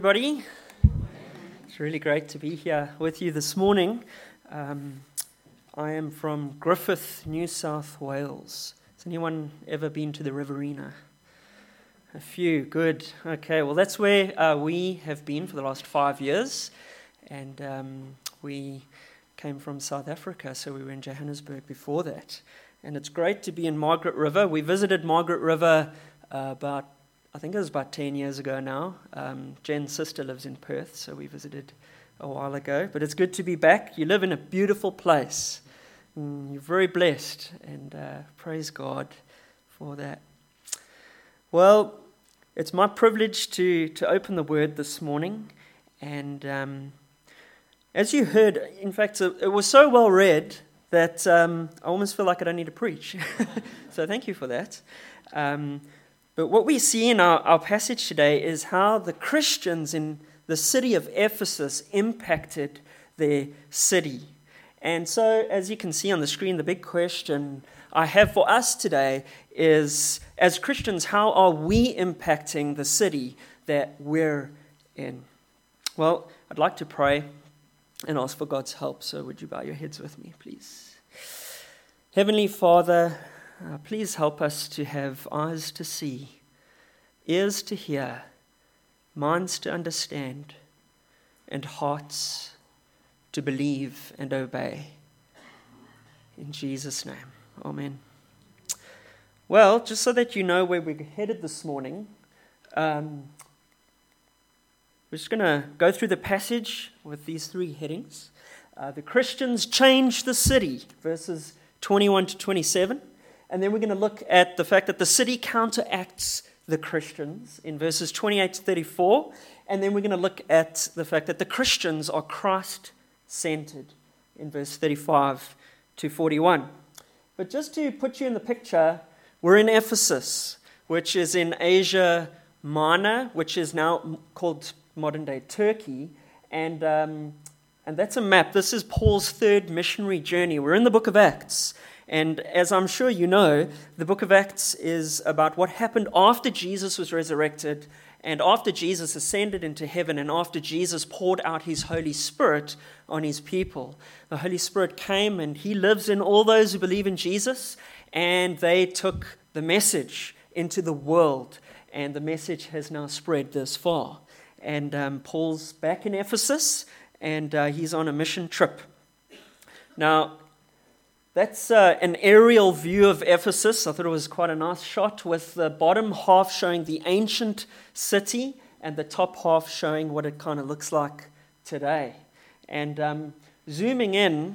Everybody, it's really great to be here with you this morning. I am from Griffith, New South Wales. Has anyone ever been to the Riverina? A few, good. Okay, well that's where we have been for the last 5 years, and we came from South Africa, so we were in Johannesburg before that. And it's great to be in Margaret River. We visited Margaret River I think it was about 10 years ago now. Jen's sister lives in Perth, so we visited a while ago. But it's good to be back. You live in a beautiful place. You're very blessed, and praise God for that. Well, it's my privilege to open the Word this morning. And as you heard, in fact, it was so well read that I almost feel like I don't need to preach. So thank you for that. But what we see in our passage today is how the Christians in the city of Ephesus impacted their city. And so, as you can see on the screen, the big question I have for us today is, as Christians, how are we impacting the city that we're in? Well, I'd like to pray and ask for God's help. So would you bow your heads with me, please? Heavenly Father, please help us to have eyes to see, ears to hear, minds to understand, and hearts to believe and obey. In Jesus' name, amen. Well, just so that you know where we're headed this morning, we're just going to go through the passage with these three headings. The Christians changed the city, verses 21 to 27. And then we're going to look at the fact that the city counteracts the Christians in verses 28 to 34. And then we're going to look at the fact that the Christians are Christ-centered in verse 35 to 41. But just to put you in the picture, we're in Ephesus, which is in Asia Minor, which is now called modern-day Turkey. And that's a map. This is Paul's third missionary journey. We're in the book of Acts. And as I'm sure you know, the book of Acts is about what happened after Jesus was resurrected and after Jesus ascended into heaven and after Jesus poured out his Holy Spirit on his people. The Holy Spirit came and he lives in all those who believe in Jesus, and they took the message into the world, and the message has now spread this far. And Paul's back in Ephesus, and he's on a mission trip. Now, that's an aerial view of Ephesus. I thought it was quite a nice shot, with the bottom half showing the ancient city and the top half showing what it kind of looks like today. And zooming in,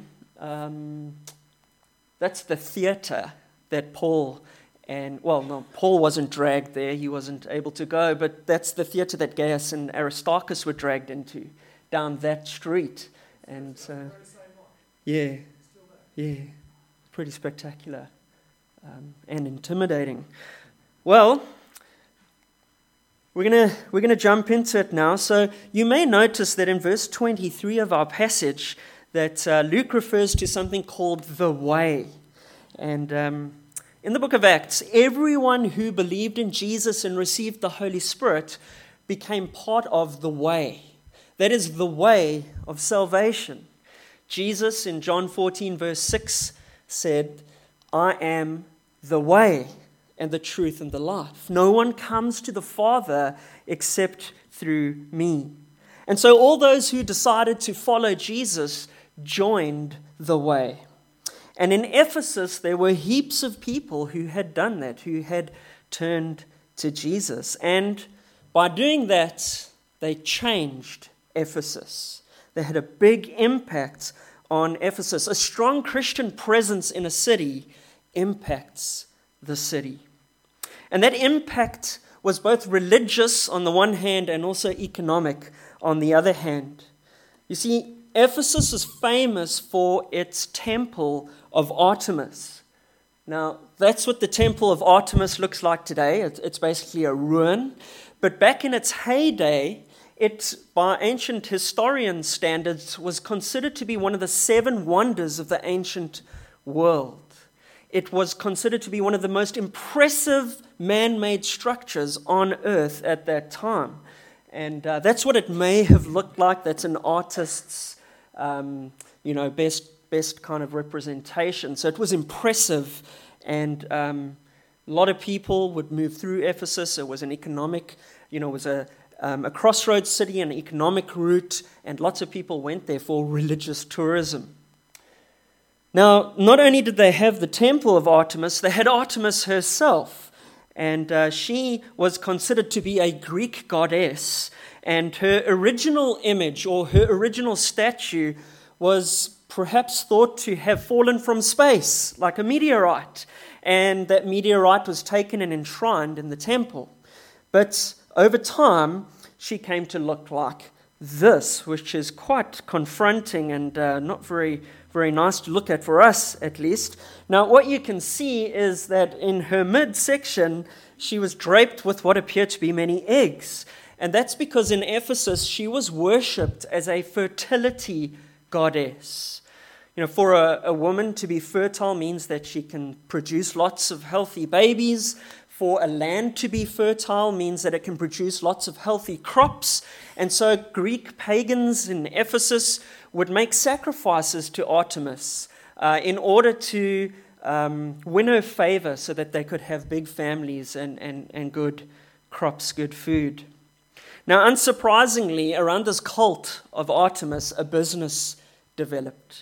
that's the theater that Paul wasn't dragged there. He wasn't able to go, but that's the theater that Gaius and Aristarchus were dragged into down that street. And so, yeah. Pretty spectacular and intimidating. Well, we're gonna jump into it now. So you may notice that in verse 23 of our passage that Luke refers to something called the Way. And in the book of Acts, everyone who believed in Jesus and received the Holy Spirit became part of the Way. That is the way of salvation. Jesus in John 14 verse 6 said, "I am the way and the truth and the life. No one comes to the Father except through me." And so all those who decided to follow Jesus joined the way. And in Ephesus, there were heaps of people who had done that, who had turned to Jesus. And by doing that, they changed Ephesus. They had a big impact on Ephesus. A strong Christian presence in a city impacts the city. And that impact was both religious on the one hand and also economic on the other hand. You see, Ephesus is famous for its temple of Artemis. Now, that's what the temple of Artemis looks like today. It's basically a ruin. But back in its heyday, it, by ancient historian standards, was considered to be one of the 7 wonders of the ancient world. It was considered to be one of the most impressive man-made structures on earth at that time. And that's what it may have looked like. That's an artist's, best kind of representation. So it was impressive, and a lot of people would move through Ephesus. It was an economic, it was a crossroads city, an economic route, and lots of people went there for religious tourism. Now, not only did they have the temple of Artemis, they had Artemis herself, and she was considered to be a Greek goddess, and her original image or her original statue was perhaps thought to have fallen from space, like a meteorite, and that meteorite was taken and enshrined in the temple. But over time, she came to look like this, which is quite confronting and not very nice to look at, for us at least. Now, what you can see is that in her midsection, she was draped with what appear to be many eggs. And that's because in Ephesus, she was worshipped as a fertility goddess. For a woman to be fertile means that she can produce lots of healthy babies. For a land to be fertile means that it can produce lots of healthy crops. And so Greek pagans in Ephesus would make sacrifices to Artemis in order to win her favor so that they could have big families and good crops, good food. Now, unsurprisingly, around this cult of Artemis, a business developed.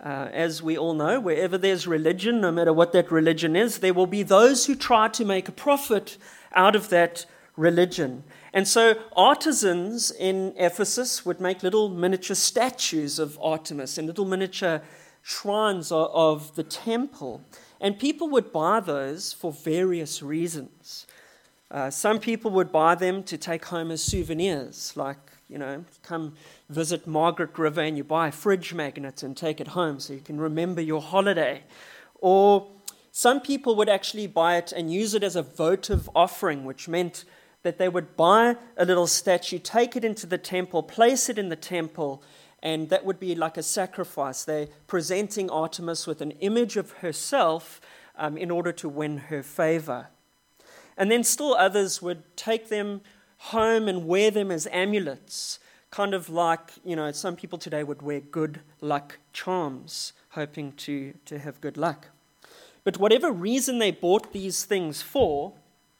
As we all know, wherever there's religion, no matter what that religion is, there will be those who try to make a profit out of that religion. And so artisans in Ephesus would make little miniature statues of Artemis and little miniature shrines of the temple. And people would buy those for various reasons. Some people would buy them to take home as souvenirs, like, come visit Margaret River and you buy a fridge magnet and take it home so you can remember your holiday. Or some people would actually buy it and use it as a votive offering, which meant that they would buy a little statue, take it into the temple, place it in the temple, and that would be like a sacrifice. They're presenting Artemis with an image of herself in order to win her favor. And then still others would take them home and wear them as amulets, kind of like, some people today would wear good luck charms, hoping to have good luck. But whatever reason they bought these things for,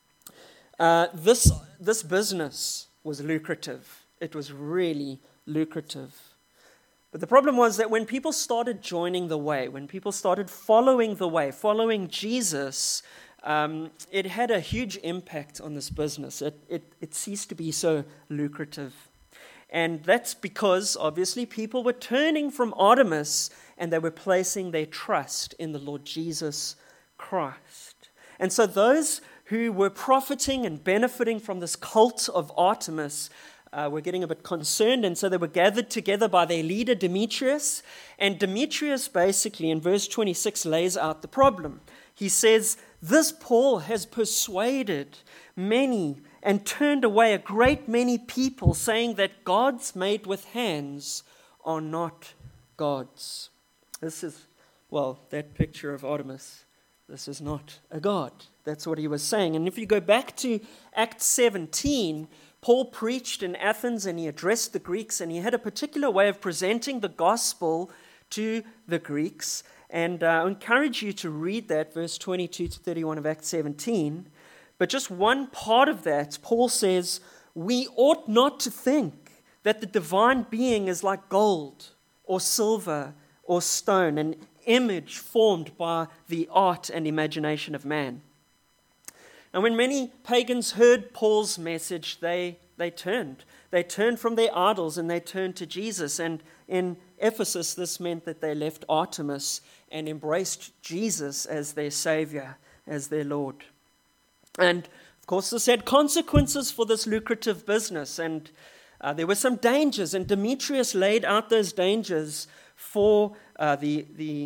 this business was lucrative. It was really lucrative. But the problem was that when people started joining the way, when people started following the way, following Jesus, it had a huge impact on this business. It ceased to be so lucrative. And that's because, obviously, people were turning from Artemis and they were placing their trust in the Lord Jesus Christ. And so those who were profiting and benefiting from this cult of Artemis were getting a bit concerned, and so they were gathered together by their leader, Demetrius. And Demetrius basically, in verse 26, lays out the problem. He says, "This Paul has persuaded many and turned away a great many people, saying that gods made with hands are not gods." This is, that picture of Artemis. This is not a god. That's what he was saying. And if you go back to Acts 17, Paul preached in Athens and he addressed the Greeks, and he had a particular way of presenting the gospel to the Greeks. And I encourage you to read that, verse 22 to 31 of Acts 17. But just one part of that, Paul says, "We ought not to think that the divine being is like gold or silver or stone, an image formed by the art and imagination of man." And when many pagans heard Paul's message, they turned. They turned from their idols and they turned to Jesus. And in Ephesus, this meant that they left Artemis and embraced Jesus as their Savior, as their Lord. And of course, this had consequences for this lucrative business. And there were some dangers, and Demetrius laid out those dangers for the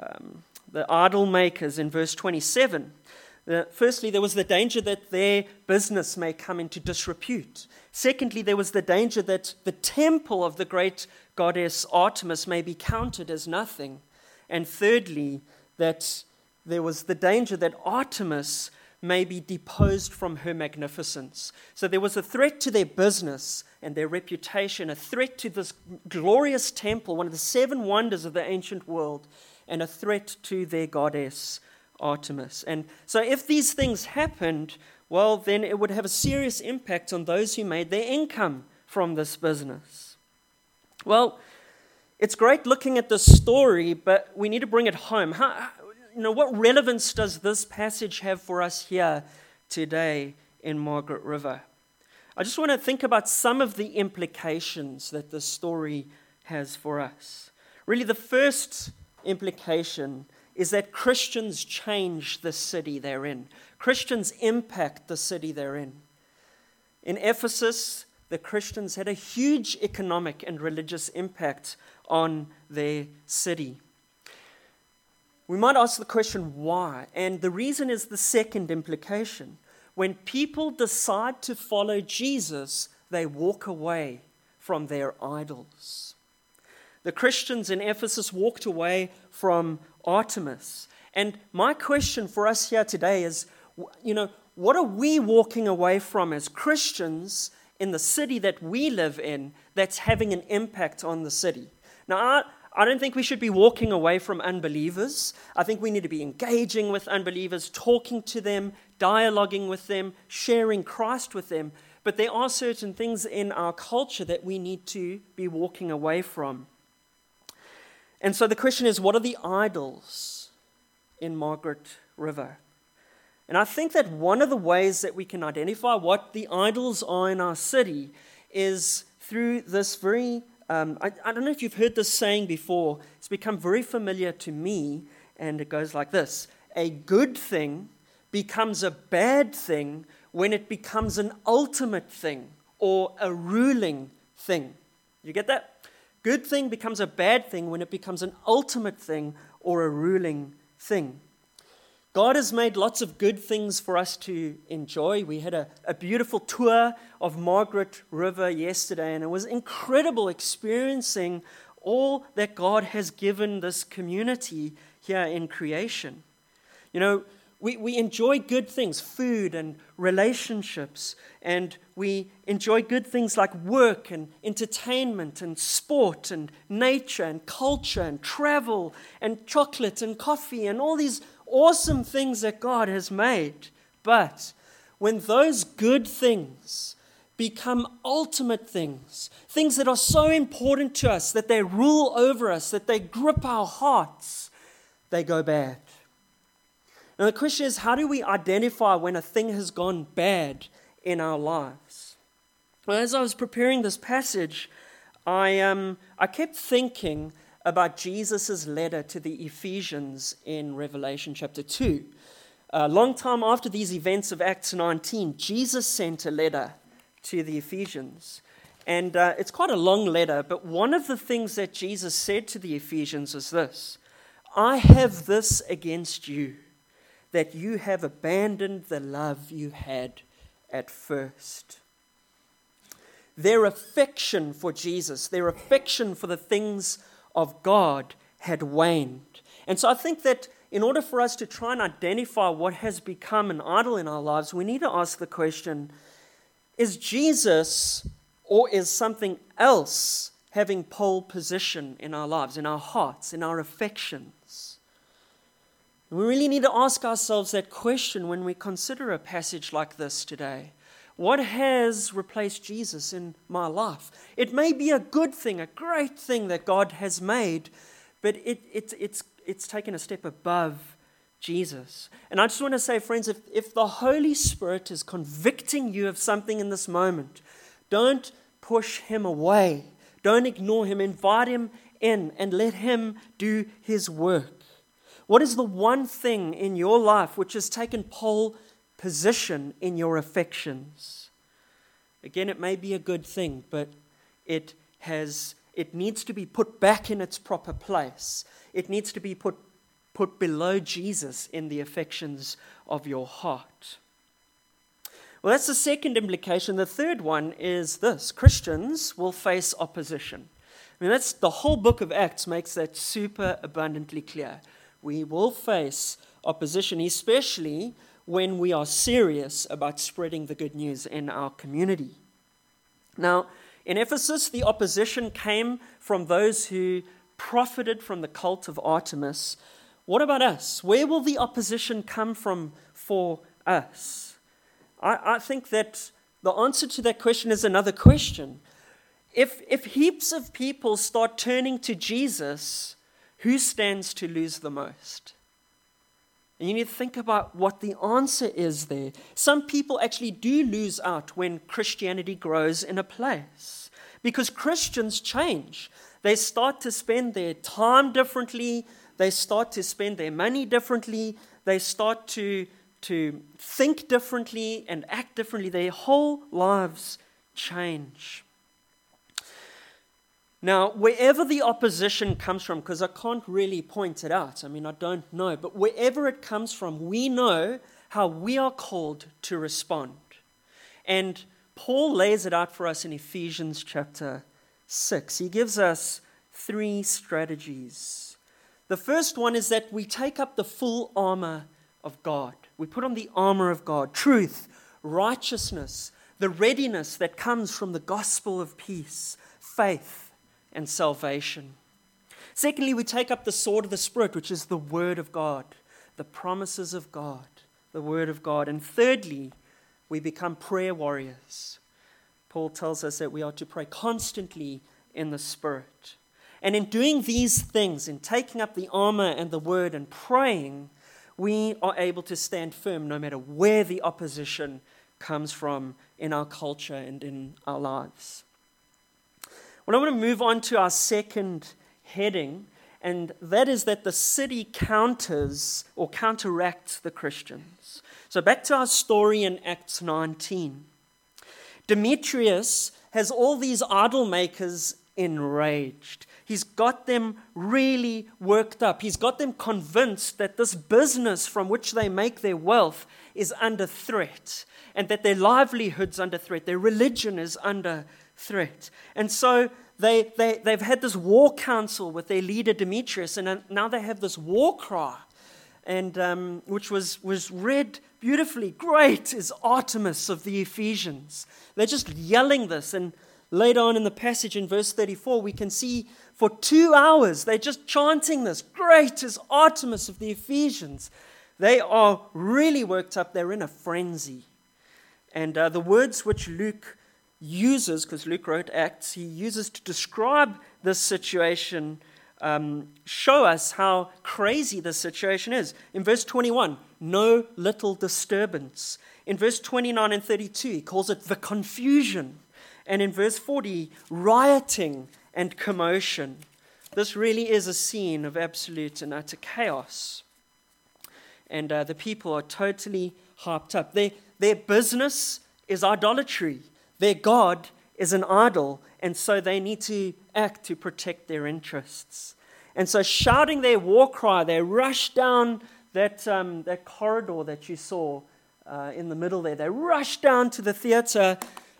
idol makers in verse 27. Firstly, there was the danger that their business may come into disrepute. Secondly, there was the danger that the temple of the great goddess Artemis may be counted as nothing. And thirdly, that there was the danger that Artemis may be deposed from her magnificence. So there was a threat to their business and their reputation, a threat to this glorious temple, one of the 7 wonders of the ancient world, and a threat to their goddess, Artemis. And so if these things happened, well, then it would have a serious impact on those who made their income from this business. Well, it's great looking at this story, but we need to bring it home. What relevance does this passage have for us here today in Margaret River? I just want to think about some of the implications that this story has for us. Really, the first implication is that Christians change the city they're in. Christians impact the city they're in. In Ephesus, the Christians had a huge economic and religious impact on their city. We might ask the question, why? And the reason is the second implication. When people decide to follow Jesus, they walk away from their idols. The Christians in Ephesus walked away from Artemis. And my question for us here today is, what are we walking away from as Christians in the city that we live in that's having an impact on the city? Now, I don't think we should be walking away from unbelievers. I think we need to be engaging with unbelievers, talking to them, dialoguing with them, sharing Christ with them. But there are certain things in our culture that we need to be walking away from. And so the question is, what are the idols in Margaret River? And I think that one of the ways that we can identify what the idols are in our city is through this very I don't know if you've heard this saying before. It's become very familiar to me, and it goes like this. A good thing becomes a bad thing when it becomes an ultimate thing or a ruling thing. You get that? Good thing becomes a bad thing when it becomes an ultimate thing or a ruling thing. God has made lots of good things for us to enjoy. We had a beautiful tour of Margaret River yesterday, and it was incredible experiencing all that God has given this community here in creation. We enjoy good things, food and relationships, and we enjoy good things like work and entertainment and sport and nature and culture and travel and chocolate and coffee and all these awesome things that God has made. But when those good things become ultimate things, things that are so important to us, that they rule over us, that they grip our hearts, they go bad. Now the question is, how do we identify when a thing has gone bad in our lives? Well, as I was preparing this passage, I kept thinking about Jesus' letter to the Ephesians in Revelation chapter 2. A long time after these events of Acts 19, Jesus sent a letter to the Ephesians. And it's quite a long letter, but one of the things that Jesus said to the Ephesians is this: I have this against you, that you have abandoned the love you had at first. Their affection for Jesus, their affection for the things of God had waned. And so I think that in order for us to try and identify what has become an idol in our lives, we need to ask the question, is Jesus or is something else having pole position in our lives, in our hearts, in our affections? And we really need to ask ourselves that question when we consider a passage like this today. What has replaced Jesus in my life? It may be a good thing, a great thing that God has made, but it's taken a step above Jesus. And I just want to say, friends, if the Holy Spirit is convicting you of something in this moment, don't push him away. Don't ignore him. Invite him in and let him do his work. What is the one thing in your life which has taken pole position in your affections? Again, it may be a good thing, but it needs to be put back in its proper place. It needs to be put below Jesus in the affections of your heart. Well, that's the second implication. The third one is this: Christians will face opposition. I mean, that's the whole book of Acts makes that super abundantly clear. We will face opposition, especially when we are serious about spreading the good news in our community. Now, in Ephesus, the opposition came from those who profited from the cult of Artemis. What about us? Where will the opposition come from for us? I think that the answer to that question is another question. If heaps of people start turning to Jesus, who stands to lose the most? And you need to think about what the answer is there. Some people actually do lose out when Christianity grows in a place, because Christians change. They start to spend their time differently. They start to spend their money differently. They start to think differently and act differently. Their whole lives change. Now, wherever the opposition comes from, because I can't really point it out, I don't know, but wherever it comes from, we know how we are called to respond. And Paul lays it out for us in Ephesians chapter 6. He gives us 3 strategies. The first one is that we take up the full armor of God. We put on the armor of God, truth, righteousness, the readiness that comes from the gospel of peace, faith, and salvation. Secondly, we take up the sword of the Spirit, which is the word of God, the promises of God, the word of God. And thirdly, we become prayer warriors. Paul tells us that we are to pray constantly in the Spirit. And in doing these things, in taking up the armor and the word and praying, we are able to stand firm no matter where the opposition comes from in our culture and in our lives. Well, I want to move on to our second heading, and that is that the city counters or counteracts the Christians. So back to our story in Acts 19. Demetrius has all these idol makers enraged. He's got them really worked up. He's got them convinced that this business from which they make their wealth is under threat, and that their livelihood's under threat, their religion is under threat. And so they've had this war council with their leader Demetrius, and now they have this war cry, and which was read beautifully. Great is Artemis of the Ephesians. They're just yelling this, and later on in the passage in verse 34, we can see for 2 hours they're just chanting this. Great is Artemis of the Ephesians. They are really worked up. They're in a frenzy. And the words which Luke uses, because Luke wrote Acts, he uses to describe this situation, show us how crazy this situation is. In verse 21, no little disturbance. In verse 29 and 32, he calls it the confusion. And in verse 40, rioting and commotion. This really is a scene of absolute and utter chaos. And the people are totally hyped up. Their business is idolatry. Their God is an idol, and so they need to act to protect their interests. And so shouting their war cry, they rush down that corridor that you saw in the middle there. They rush down to the theater.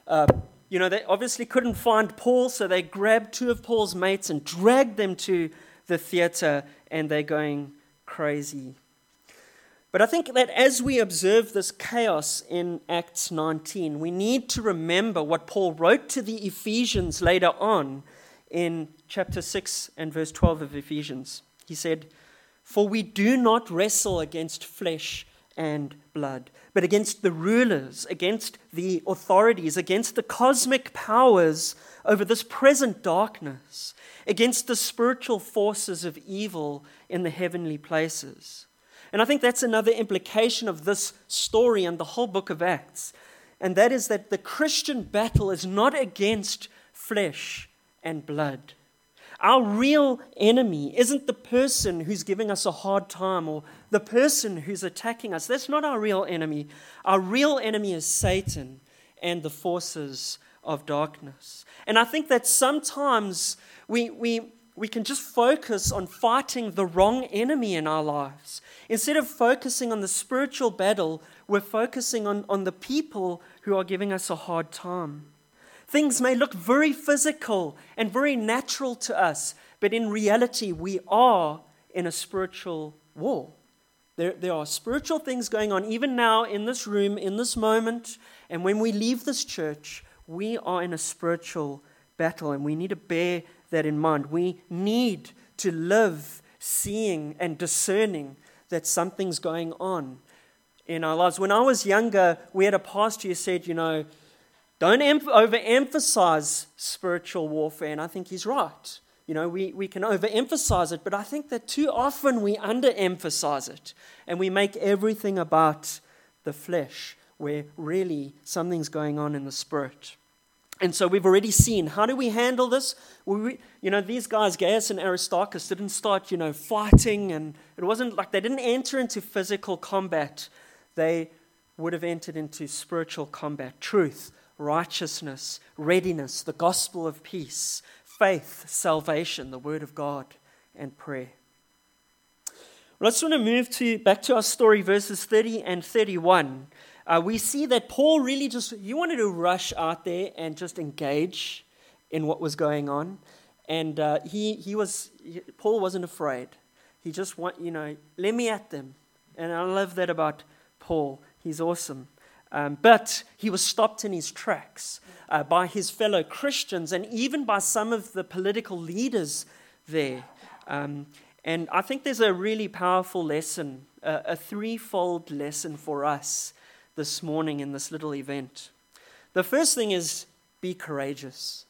They obviously couldn't find Paul, so they grabbed 2 of Paul's mates and dragged them to the theater, and they're going crazy. But I think that as we observe this chaos in Acts 19, we need to remember what Paul wrote to the Ephesians later on in chapter 6 and verse 12 of Ephesians. He said, "For we do not wrestle against flesh and blood, but against the rulers, against the authorities, against the cosmic powers over this present darkness, against the spiritual forces of evil in the heavenly places." And I think that's another implication of this story and the whole book of Acts. And that is that the Christian battle is not against flesh and blood. Our real enemy isn't the person who's giving us a hard time or the person who's attacking us. That's not our real enemy. Our real enemy is Satan and the forces of darkness. And I think that sometimes we can just focus on fighting the wrong enemy in our lives. Instead of focusing on the spiritual battle, we're focusing on the people who are giving us a hard time. Things may look very physical and very natural to us, but in reality, we are in a spiritual war. There are spiritual things going on even now in this room, in this moment. And when we leave this church, we are in a spiritual battle, and we need to bear that in mind. We need to live seeing and discerning that something's going on in our lives. When I was younger, we had a pastor who said, don't overemphasize spiritual warfare, and I think he's right. We can overemphasize it, but I think that too often we underemphasize it, and we make everything about the flesh, where really something's going on in the spirit. And so we've already seen, how do we handle this? These guys, Gaius and Aristarchus, didn't start, fighting, and it wasn't like they didn't enter into physical combat. They would have entered into spiritual combat: truth, righteousness, readiness, the gospel of peace, faith, salvation, the word of God, and prayer. Well, I just want to move back to our story, verses 30 and 31. We see that Paul really he wanted to rush out there and just engage in what was going on. And Paul wasn't afraid. He just let me at them. And I love that about Paul. He's awesome. But he was stopped in his tracks by his fellow Christians and even by some of the political leaders there. And I think there's a really powerful lesson, a threefold lesson for us this morning in this little event. The first thing is, be courageous.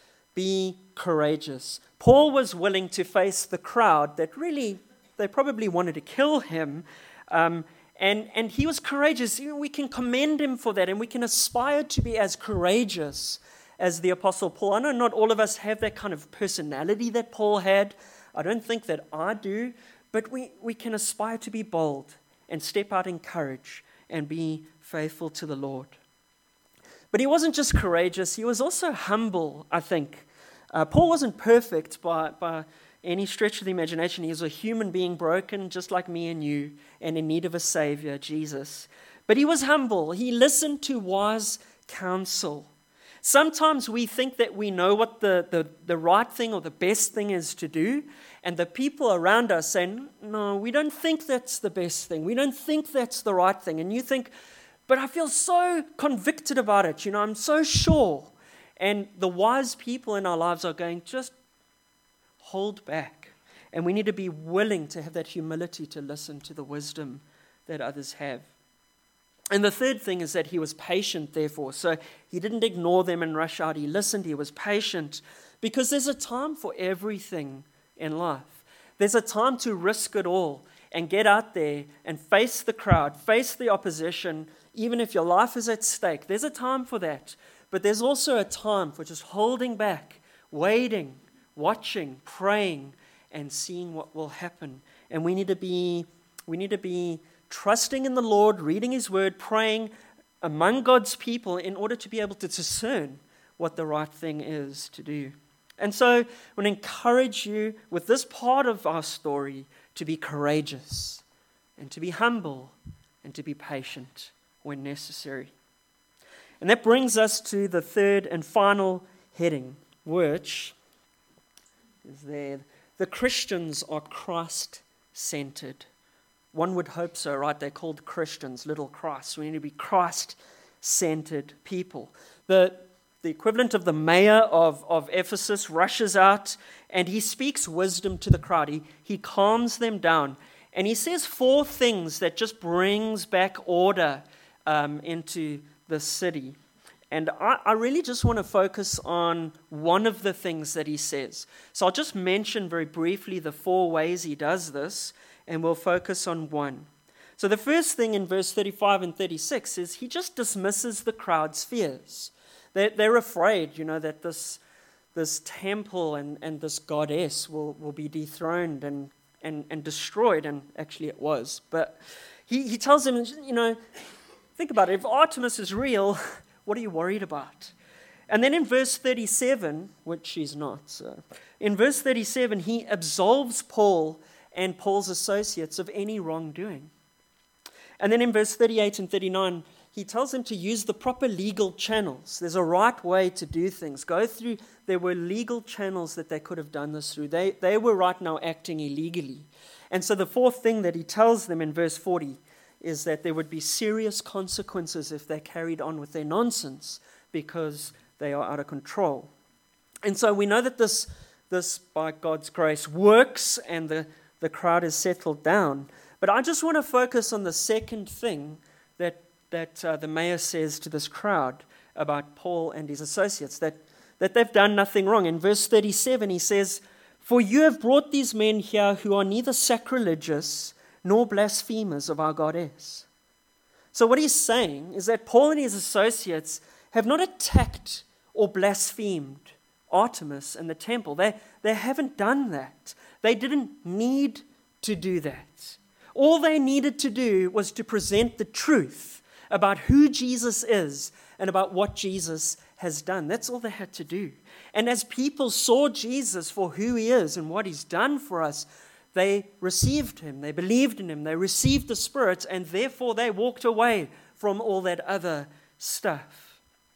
Be courageous. Paul was willing to face the crowd that really, they probably wanted to kill him, and he was courageous. We can commend him for that, and we can aspire to be as courageous as the Apostle Paul. I know not all of us have that kind of personality that Paul had. I don't think that I do, but we can aspire to be bold and step out in courage and be faithful to the Lord. But he wasn't just courageous, he was also humble, I think. Paul wasn't perfect by any stretch of the imagination. He was a human being, broken just like me and you, and in need of a Savior, Jesus. But he was humble. He listened to wise counsel. Sometimes we think that we know what the right thing or the best thing is to do, and the people around us say, no, we don't think that's the best thing. We don't think that's the right thing. And you think, but I feel so convicted about it. I'm so sure. And the wise people in our lives are going, just hold back. And we need to be willing to have that humility to listen to the wisdom that others have. And the third thing is that he was patient, therefore. So he didn't ignore them and rush out. He listened. He was patient, because there's a time for everything in life. There's a time to risk it all and get out there and face the crowd, face the opposition, even if your life is at stake. There's a time for that. But there's also a time for just holding back, waiting, watching, praying, and seeing what will happen. And we need to be trusting in the Lord, reading His Word, praying among God's people in order to be able to discern what the right thing is to do. And so I want to encourage you with this part of our story to be courageous and to be humble and to be patient when necessary. And that brings us to the third and final heading, which is there. The Christians are Christ-centered. One would hope so, right? They're called Christians, little Christ. We need to be Christ-centered people. The equivalent of the mayor of Ephesus rushes out and he speaks wisdom to the crowd. He calms them down. And he says 4 things that just brings back order into the city. And I really just want to focus on one of the things that he says. So I'll just mention very briefly the 4 ways he does this, and we'll focus on one. So the first thing in verse 35 and 36 is he just dismisses the crowd's fears. They're afraid, that this temple and this goddess will be dethroned and destroyed, and actually it was. But he tells them, think about it, if Artemis is real, what are you worried about? And then in verse 37, which she's not, so in verse 37, he absolves Paul and Paul's associates of any wrongdoing. And then in verse 38 and 39, he tells them to use the proper legal channels. There's a right way to do things. There were legal channels that they could have done this through. They were right now acting illegally. And so the fourth thing that he tells them in verse 40 is that there would be serious consequences if they carried on with their nonsense because they are out of control. And so we know that this by God's grace, works and the crowd is settled down. But I just want to focus on the second thing that the mayor says to this crowd about Paul and his associates, that they've done nothing wrong. In verse 37, he says, "For you have brought these men here who are neither sacrilegious nor blasphemers of our goddess." So what he's saying is that Paul and his associates have not attacked or blasphemed Artemis and the temple. They haven't done that. They didn't need to do that. All they needed to do was to present the truth about who Jesus is and about what Jesus has done. That's all they had to do. And as people saw Jesus for who he is and what he's done for us, they received him, they believed in him, they received the Spirit, and therefore they walked away from all that other stuff.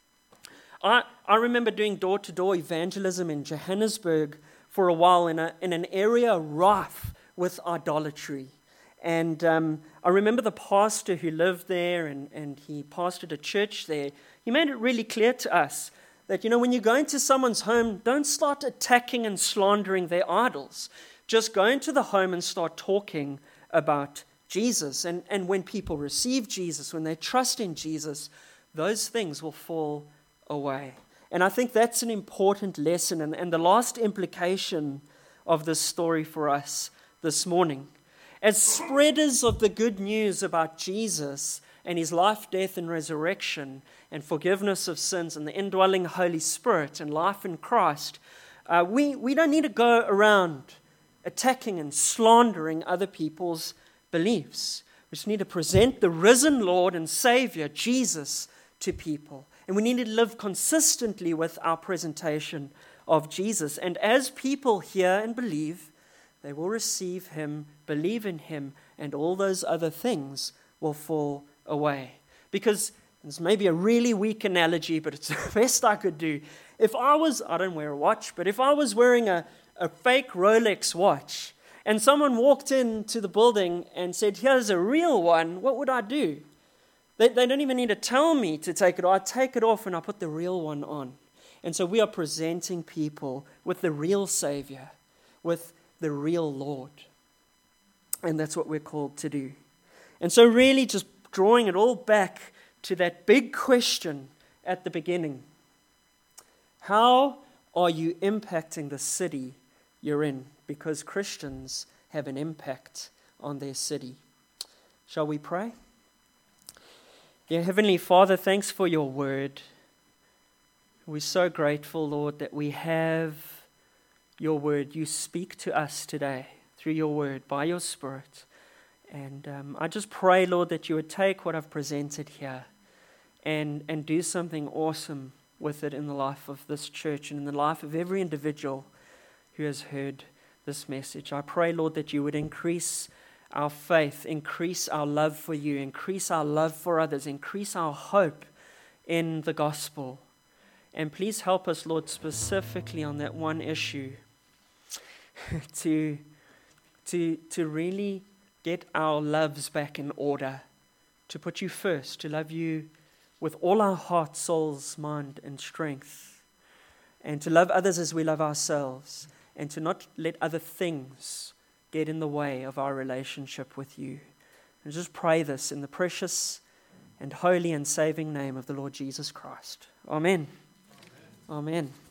I remember doing door-to-door evangelism in Johannesburg for a while in an area rife with idolatry. And I remember the pastor who lived there and he pastored a church there. He made it really clear to us that, when you go into someone's home, don't start attacking and slandering their idols. Just go into the home and start talking about Jesus. And when people receive Jesus, when they trust in Jesus, those things will fall away. And I think that's an important lesson and the last implication of this story for us this morning. As spreaders of the good news about Jesus and his life, death, and resurrection, and forgiveness of sins, and the indwelling Holy Spirit, and life in Christ, we don't need to go around attacking and slandering other people's beliefs. We just need to present the risen Lord and Savior, Jesus, to people. And we need to live consistently with our presentation of Jesus. And as people hear and believe, they will receive him, believe in him, and all those other things will fall away. Because, this may be a really weak analogy, but it's the best I could do. I don't wear a watch, but if I was wearing a fake Rolex watch, and someone walked into the building and said, "Here's a real one," what would I do? They don't even need to tell me to take it off. I take it off and I put the real one on. And so we are presenting people with the real Savior, with the real Lord. And that's what we're called to do. And so really just drawing it all back to that big question at the beginning. How are you impacting the city you're in? Because Christians have an impact on their city. Shall we pray? Dear Heavenly Father, thanks for your word. We're so grateful, Lord, that we have your word. You speak to us today through your word, by your Spirit. And I just pray, Lord, that you would take what I've presented here and do something awesome with it in the life of this church and in the life of every individual who has heard this message. I pray, Lord, that you would increase our faith, increase our love for you, increase our love for others, increase our hope in the gospel. And please help us, Lord, specifically on that one issue to really get our loves back in order, to put you first, to love you with all our heart, souls, mind, and strength, and to love others as we love ourselves, and to not let other things get in the way of our relationship with you. And just pray this in the precious and holy and saving name of the Lord Jesus Christ. Amen. Amen.